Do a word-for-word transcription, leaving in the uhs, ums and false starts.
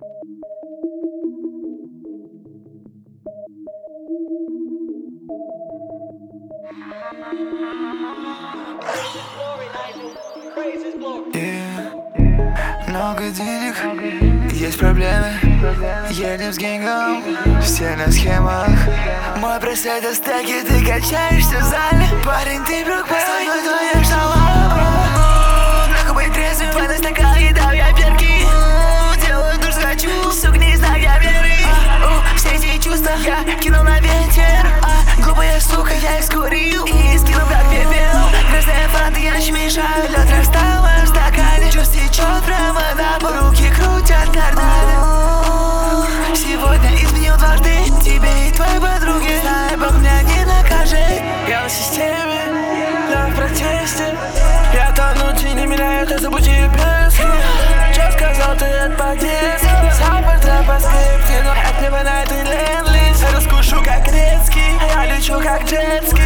Yeah. Много денег, есть проблемы. Едем с генгом, все на схемах. Мой пресет в стеке, ты качаешься в зале. Парень, ты друг мой, твоя шалава. Нахуй быть трезвым, вода стакан, едал я перки. Делаю душ, хочу, сук, не знаю я веры. Все эти чувства я кинул на ветер. Глупая сука, я их скурил и скинул как пепел. Грязные фанты, я ночь мешаю, лед растал в моем стакане. Чувств течет прямо на пол, руки крутят карданы. Сегодня изменил дважды тебе и твоей подруге. Знаю, Бог меня не накажет. Я на системе, я в протесте. Я тону, не меняю, это забудь пески. Что сказал ты, это по-детски. Сам портрет по скрипте, но от неба на этой ленд-лист. Раскушу как Грецкий, а я лечу как джетский.